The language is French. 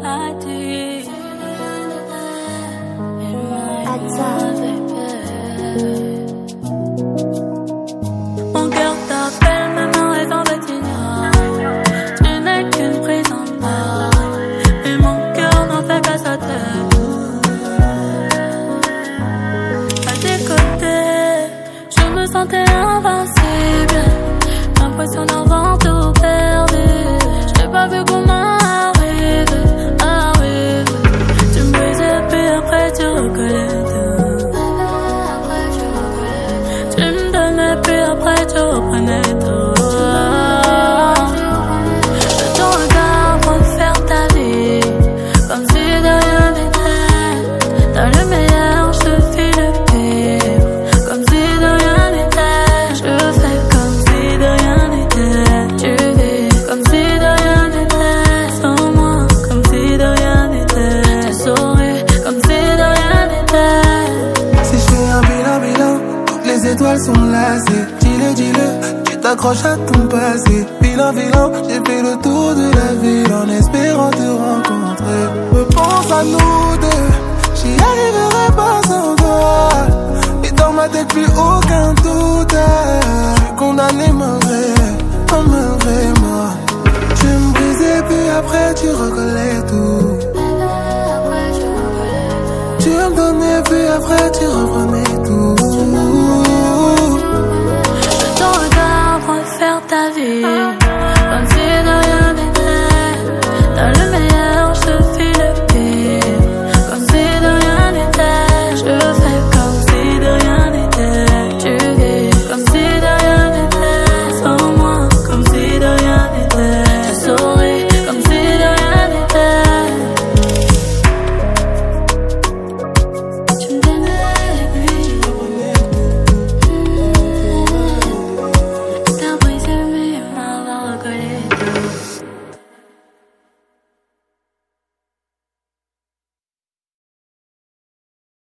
Mon cœur t'appelle, même en rêvant de t'ignorer. Tu n'es qu'une prise en main, et mon cœur n'en fait qu'à sa tête. À tes côtés, je me sentais invincible, l'impression d'avoir tout perdu. Je n'ai pas vu comment arrive. Tu me brisais puis après tu recollais tout. Tu me donnais puis après tu reprenais tout. Ton regard refaire ta vie, comme si de rien n'était. Dans le meilleur, je te fais le pire, comme si de rien n'était. Je fais comme si de rien n'était. Tu vis comme si de rien n'était. Sans moi, comme si de rien n'était. Tu souris comme si de rien n'était. Si je fais un bilan, toutes les étoiles sont lassées. Dis-le, tu t'accroches à ton passé. Bilan, j'ai fait le tour de la ville en espérant te rencontrer. Repense à nous deux, j'y arriverai pas sans toi. Et dans ma tête plus aucun doute. Je suis condamné mauvais, comme un vrai mort. Tu me brisais puis après tu recollais tout. Tu me donnais puis après tu reprenais tout. Ton regard refaire ta vie,